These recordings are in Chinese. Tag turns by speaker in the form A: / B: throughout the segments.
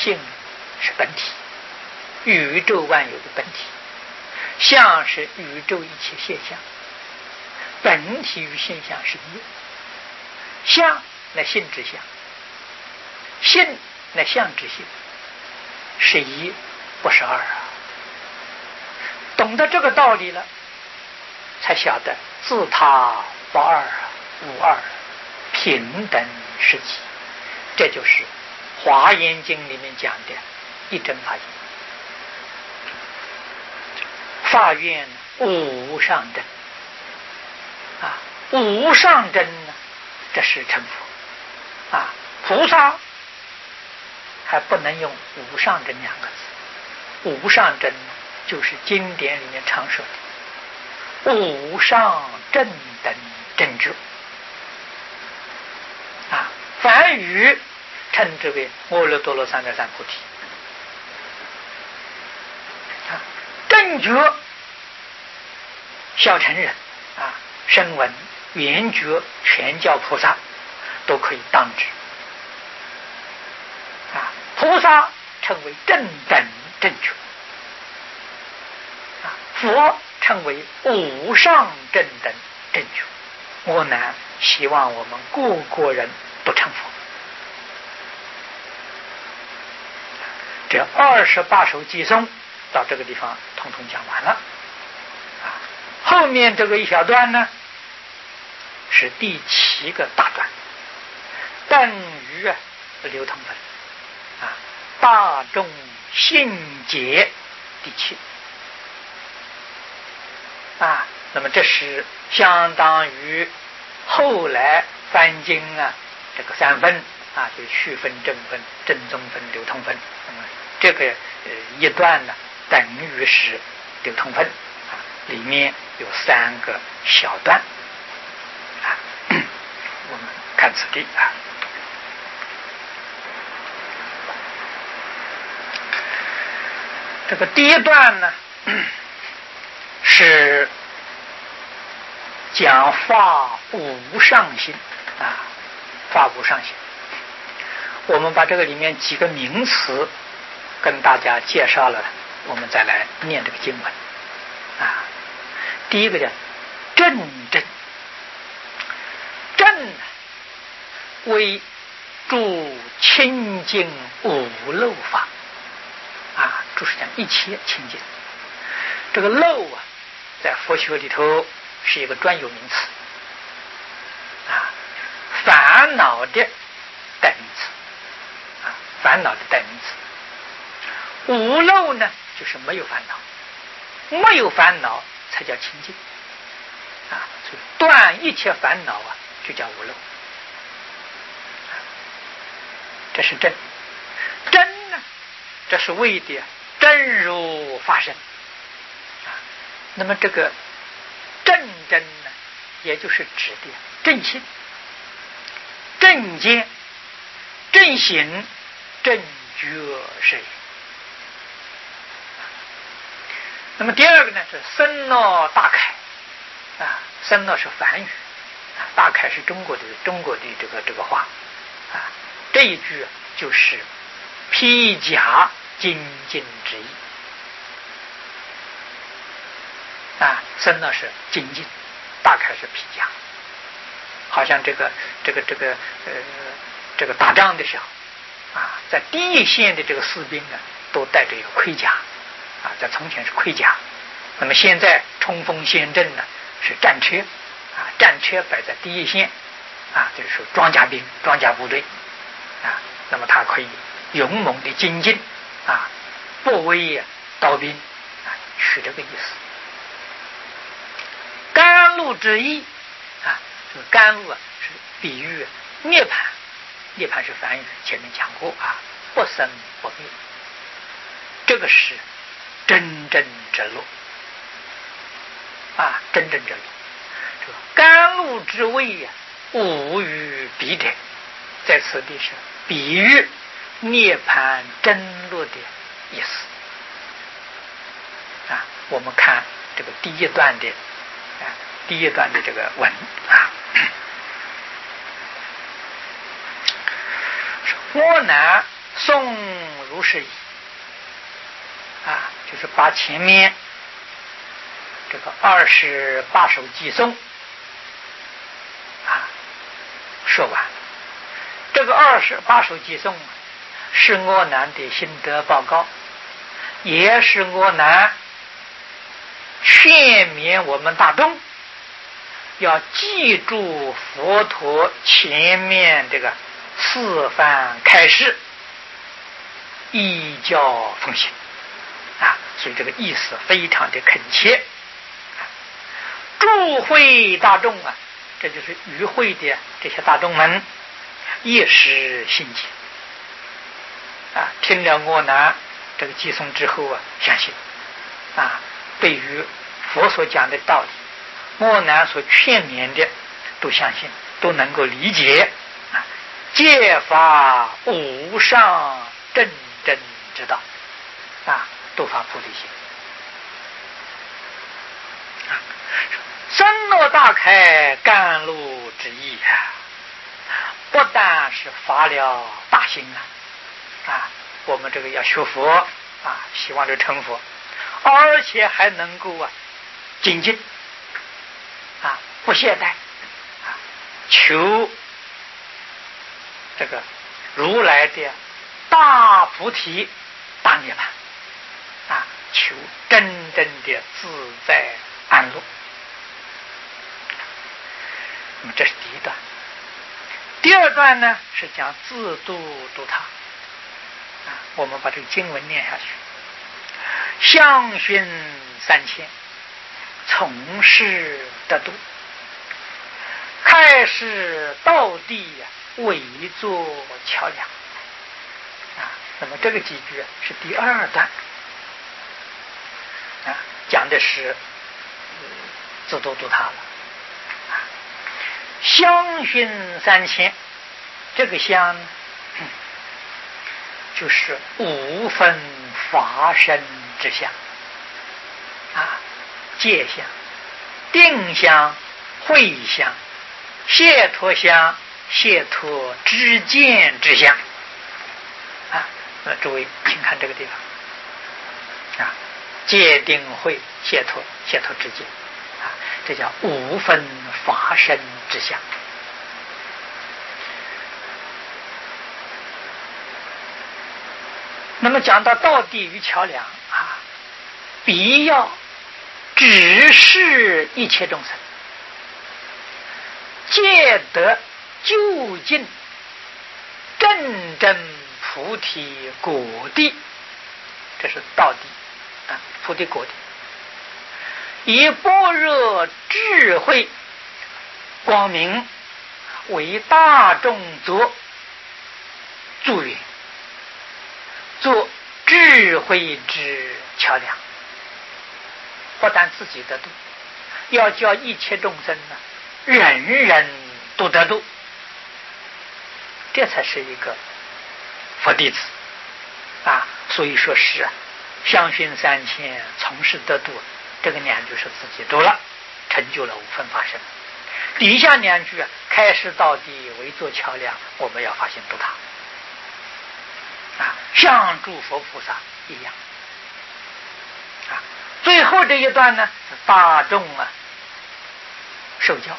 A: 性是本体，宇宙万有的本体，相是宇宙一切现象，本体与现象是一，相乃性之相，性乃相之性，是一不是二啊！懂得这个道理了，才晓得自他不二，无二，平等是极。这就是《华严经》里面讲的一真法界。法院无上真啊，无上真呢，这是成佛啊。菩萨还不能用无上真两个字，无上真呢，就是经典里面常说的无上正等正觉啊。梵语称之为阿耨多罗三藐三菩提啊。正觉小乘人啊，声闻缘觉全教菩萨都可以当知啊。菩萨称为正等正觉啊，佛称为无上正等正觉。我乃希望我们个个人都成佛。这28首偈颂到这个地方统统讲完了啊。后面这个一小段呢，是第7个大段，等于流通分啊，大众信解第7啊。那么这是相当于后来翻经啊，这个3分啊，就是序分、正分、正宗分、流通分。那么这个一段呢，等于是流通分啊，里面有3个小段啊。我们看此地啊，这个第一段呢是讲法无上心啊，法无上心。我们把这个里面几个名词跟大家介绍了，我们再来念这个经文啊。第一个叫正正，正为诸清净无漏法啊，就是讲一切清净。这个漏啊，在佛学里头是一个专有名词啊，烦恼的代名词啊，烦恼的代名词。无漏呢，就是没有烦恼，没有烦恼才叫清净啊，所以断一切烦恼啊，就叫无漏。这是真，真呢，这是为的真如发生啊。那么这个正真呢，也就是指的正心、正见、正行、正觉是也。那么第二个呢是僧诺大凯啊，僧诺是梵语啊，大凯是中国的这个话啊。这一句就是披甲精进之意啊，僧诺是精进，大凯是披甲，好像这个打仗的时候啊，在第一线的这个士兵呢，都带着一个盔甲啊，在从前是盔甲，那么现在冲锋陷阵呢是战车啊，战车摆在第一线啊，就是说装甲兵、装甲部队啊，那么他可以勇猛的精进啊，不畏刀兵啊，是这个意思。甘露之意啊，这个甘露啊是比喻涅槃，涅槃是梵语，前面讲过啊，不生不灭，这个是真正之乐啊，真正之乐。这个甘露之味呀，无与比者，在此地是比喻涅槃真乐的意思啊。我们看这个第一段的这个文啊，我乃诵如是已就是把前面这个28首偈颂说完。这个28首偈颂是阿难的心得报告，也是阿难劝勉我们大众要记住佛陀前面这个四番开示，依教奉行所以这个意思非常的恳切。诸会大众这就是与会的这些大众们，一时心解听了阿难这个偈颂之后相信对于佛所讲的道理，阿难所劝勉的都相信，都能够理解戒法无上正真之道都发菩提心深若大开甘露之意不但是发了大心我们这个要学佛希望这成佛，而且还能够精进不懈怠求这个如来的大菩提大涅槃求真正的自在安乐。那么这是第一段。第二段呢是讲自度度他我们把这个经文念下去。相熏3000，从事得度，开示道地为作桥梁那么这个几句是第二段讲的是自度度他了。相熏3000，这个相就是5分法身之相戒相、定相、慧相、解脱相、解脱知见之相诸位请看这个地方戒定慧解脱解脱知见这叫5分法身之相。那么讲到道地与桥梁必要指示一切众生皆得究竟真正菩提果地，这是道地菩提果地，以般若智慧光明为大众做助缘，做智慧之桥梁，不但自己得度，要叫一切众生人人都得度，这才是一个佛弟子所以说是相熏3000，从事得度，这个2句是自己读了，成就了5分法身。底下2句开示道地为作桥梁，我们要发心度他像诸佛菩萨一样最后这一段呢是大众受教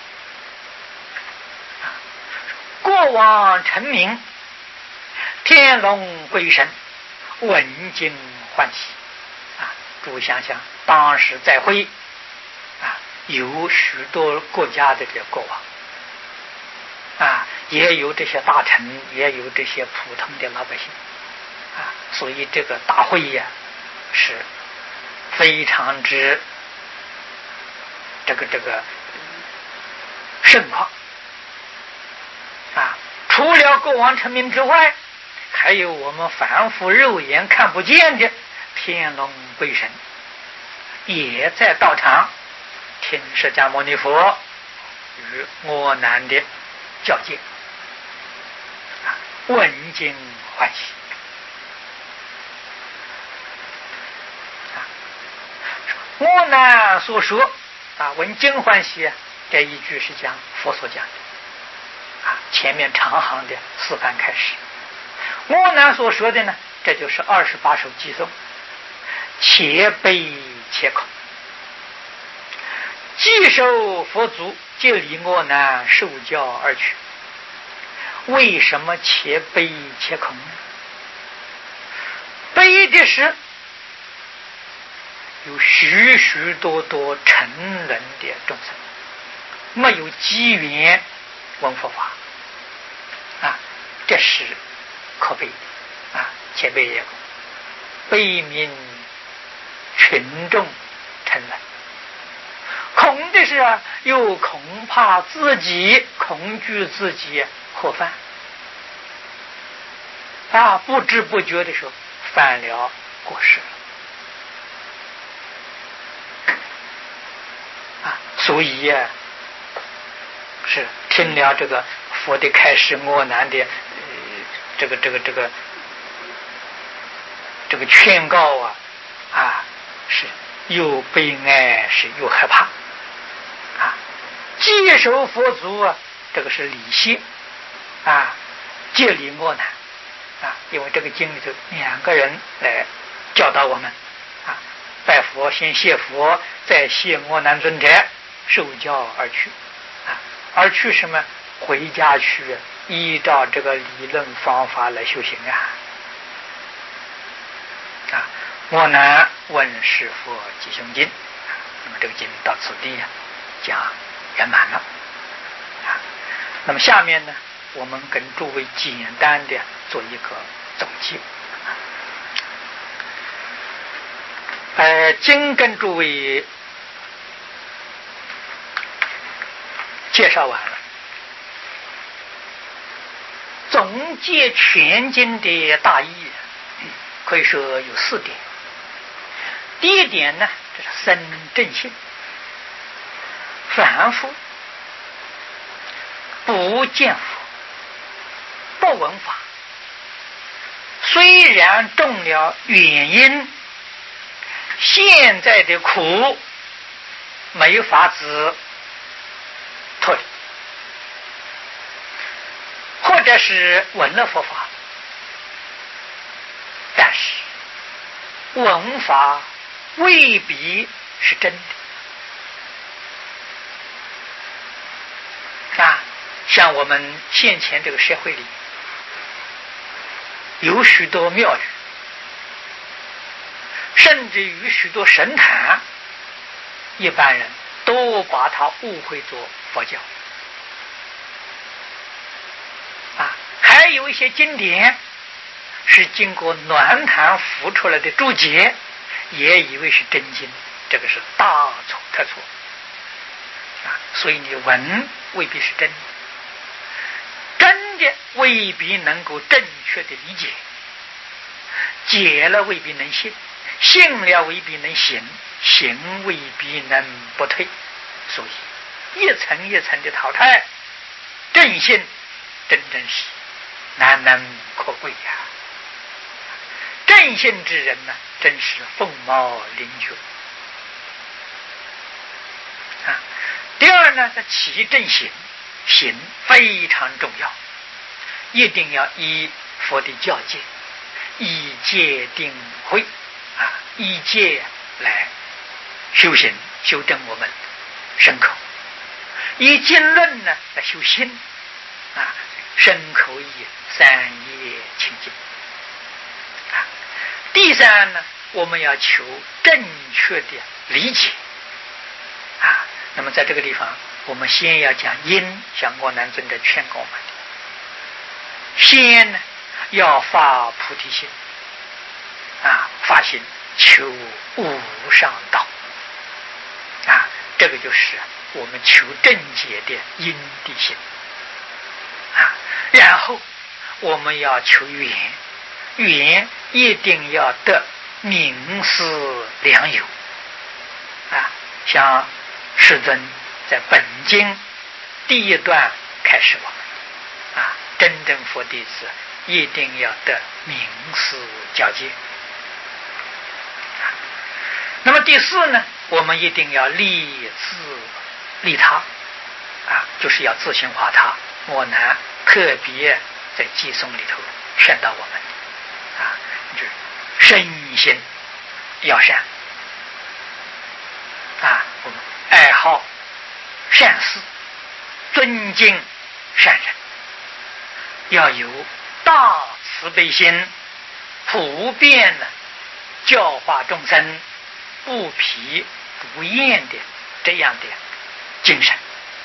A: 过往成名，天龙鬼神闻经欢喜诸位想想，当时在会有许多国家的这个国王也有这些大臣，也有这些普通的老百姓所以这个大会是非常之这个盛况除了国王成名之外，还有我们凡夫肉眼看不见的天龙鬼神也在道场听释迦牟尼佛与阿难的教诫闻经欢喜阿难所说闻经欢喜这一句是讲佛所讲的前面长行的4番开始。阿难所说的呢这就是28首偈颂，且悲且恐。既受佛足，皆离我难，受教而去。为什么且悲且恐呢？悲的是有许许多多成人的众生，没有机缘闻佛法啊，这是可悲啊，且悲也恐。悲悯群众成人，恐的是又恐怕自己，恐惧自己祸犯啊，不知不觉的时候犯了过失啊，所以是听了这个佛的开示我难的这个劝告是又悲哀，是又害怕啊。接受佛祖这个是理性戒离我难因为这个经里头2个人来教导我们拜佛先谢佛，再谢我难尊者，受教而去而去什么？回家去依照这个理论方法来修行我难问是佛吉凶经那么这个经到此地讲圆满了那么下面呢，我们跟诸位简单的做一个总结经跟诸位介绍完了，总结全经的大意可以说有4点。第一点呢，这是生正性，凡夫不见佛，不闻法，虽然中了原因，现在的苦没法子脱离，或者是闻了佛法，但是闻法未必是真的像我们现前这个社会里有许多庙宇，甚至于许多神坛，一般人都把它误会作佛教还有一些经典是经过暖坛浮出来的注解，也以为是真经，这个是大错特错所以你闻未必是真的，真的未必能够正确的理解，解了未必能信，信了未必能行，行未必能不退，所以一层一层的淘汰，正信真是难能可贵正信之人呢，真是凤毛麟角第二呢，起正行，行非常重要，一定要依佛的教戒，以戒定慧以戒来修行，修正我们身口；以经论呢来修心身口意3业清净第三呢，我们要求正确的理解那么在这个地方，我们先要讲因，像我难尊者劝告我们的，先呢要发菩提心发心求无上道这个就是我们求正解的因地心然后我们要求缘，缘一定要得明思良友像世尊在本经第1段开始我们真正佛弟子一定要得明思交接那么第4呢，我们一定要利自利他就是要自性化他。我难特别在偈颂里头劝导我们就是身心要善我们爱好善事，尊敬善人，要有大慈悲心，普遍的教化众生，不疲不厌的这样的精神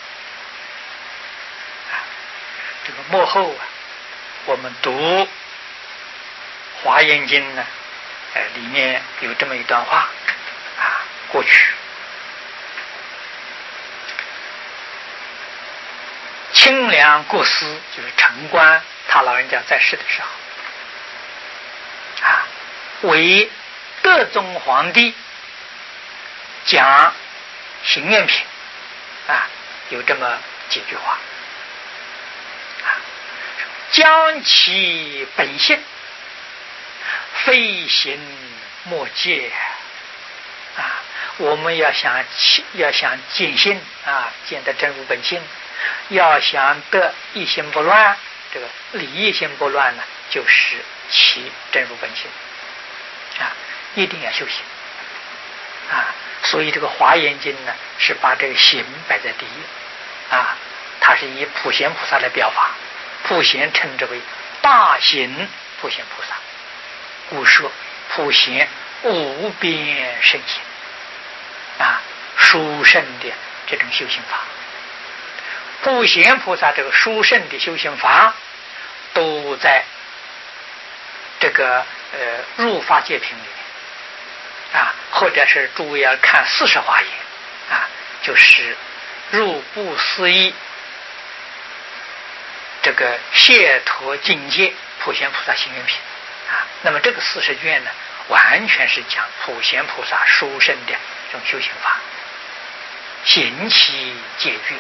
A: 这个幕后我们读华严经呢里面有这么一段话过去清凉国师就是城关他老人家在世的时候为德宗皇帝讲行愿品有这么几句话将其本性非行莫戒我们要想见性见得真如本性，要想得一心不乱，这个理一心不乱呢，就是其真如本性一定要修行所以这个华严经呢是把这个行摆在第一它是以普贤菩萨来表法，普贤称之为大行普贤菩萨，故说普贤无边圣行殊胜的这种修行法。普贤菩萨这个殊胜的修行法都在这个入法界品里面或者是诸位要看40华严就是入不思议这个解脱境界普贤菩萨行愿品那么这个40卷呢完全是讲普贤菩萨殊胜的这种修行法，行其解决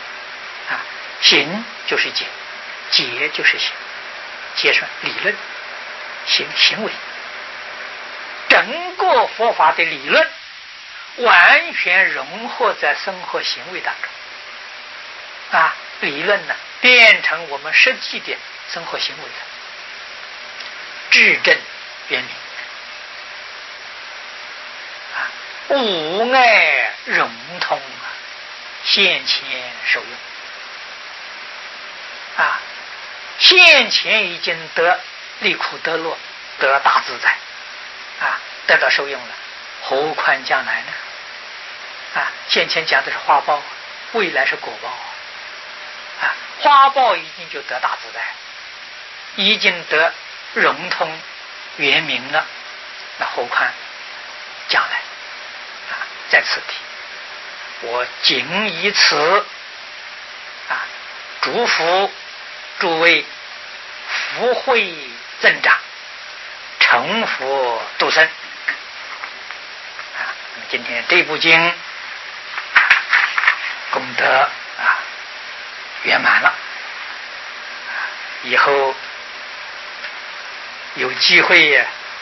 A: 行就是解，解就是行，解是理论，行为，整个佛法的理论完全融合在生活行为当中理论呢变成我们实际的生活行为了，至正圆明无碍融通现前受用现前已经得离苦得乐得大自在得到受用了，何况将来呢先前讲的是花报，未来是果报花报已经就得大自在，已经得融通圆明了，那何况将来在此地我仅以此祝福诸位福慧增长，成佛度生那么今天这部经功德圆满了，以后有机会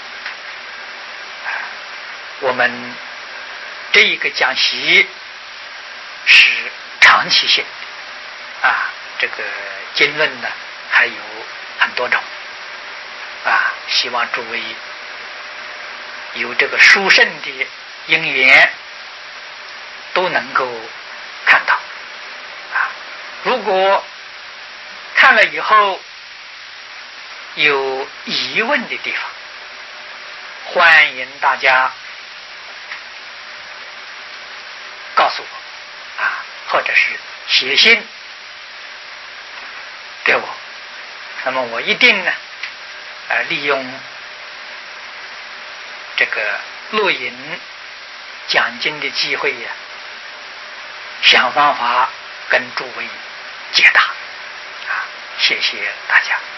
A: 我们这一个讲习是长期性这个经论呢还有很多种希望诸位有这个殊胜的因缘都能够看到如果看了以后有疑问的地方，欢迎大家告诉我或者是写信给我，那么我一定呢利用这个录影讲经的机会想方法跟诸位解答谢谢大家。